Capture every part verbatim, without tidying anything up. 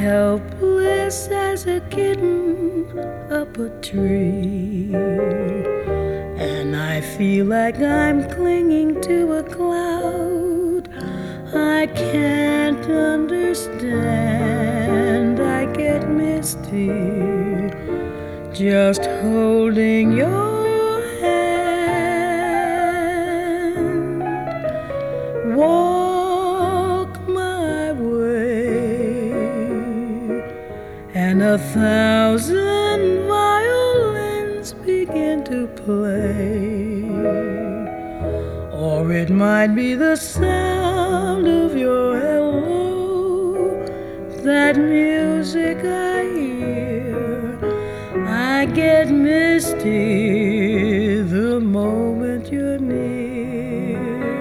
helpless as a kitten up a tree, and I feel like I'm clinging to a cloud. I can't understand, I get misty just holding your hand. Walk my way, and a thousand violins begin to play, or it might be the sound of your hello, that music I hear. I get misty the moment you're near.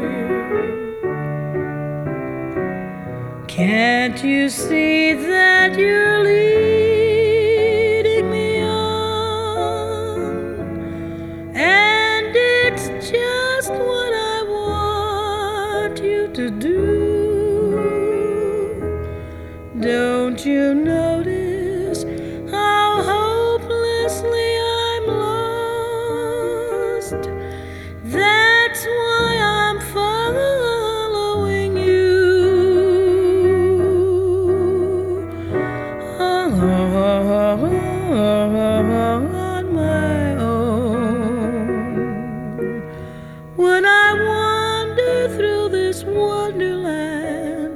Can't you see that you're leading me on? And it's just what I want you to do. Don't you notice how hopelessly I'm lost? That's why I'm following you on my own. When I wander through this wonderland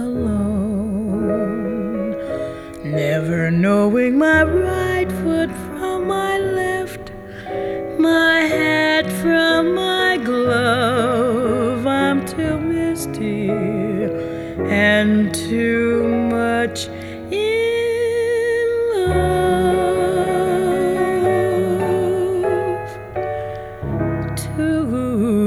alone, never knowing my right foot from my left, my hat from my glove, I'm too misty and too much in love to